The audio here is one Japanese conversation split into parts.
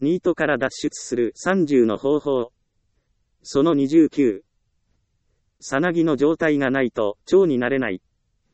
ニートから脱出する30の方法。その29。さなぎの状態がないと、蝶になれない。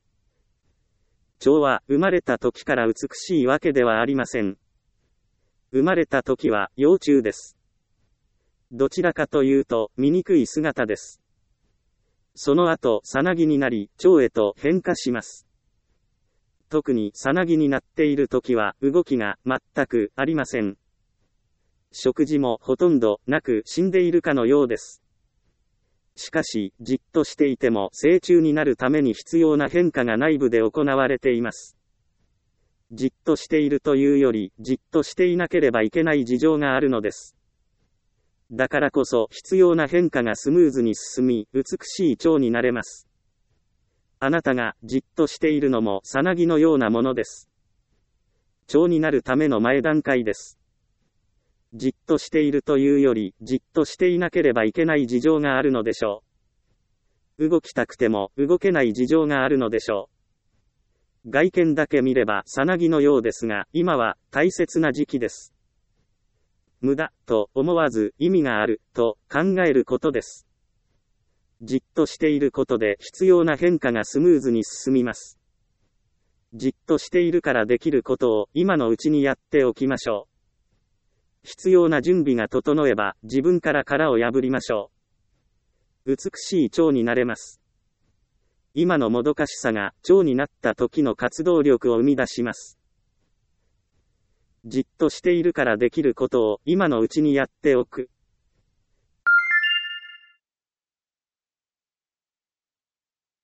蝶は、生まれた時から美しいわけではありません。生まれた時は、幼虫です。どちらかというと、醜い姿です。その後、さなぎになり、蝶へと変化します。特に、さなぎになっている時は、動きが全くありません。食事もほとんどなく死んでいるかのようです。しかし、じっとしていても成虫になるために必要な変化が内部で行われています。じっとしているというより、じっとしていなければいけない事情があるのです。だからこそ、必要な変化がスムーズに進み、美しい蝶になれます。あなたがじっとしているのもさなぎのようなものです。蝶になるための前段階です。じっとしているというより、じっとしていなければいけない事情があるのでしょう。動きたくても動けない事情があるのでしょう。外見だけ見ればさなぎのようですが、今は大切な時期です。無駄と思わず意味があると考えることです。じっとしていることで必要な変化がスムーズに進みます。じっとしているからできることを今のうちにやっておきましょう。必要な準備が整えば自分から殻を破りましょう。美しい蝶になれます。今のもどかしさが蝶になった時の活動力を生み出します。じっとしているからできることを今のうちにやっておく。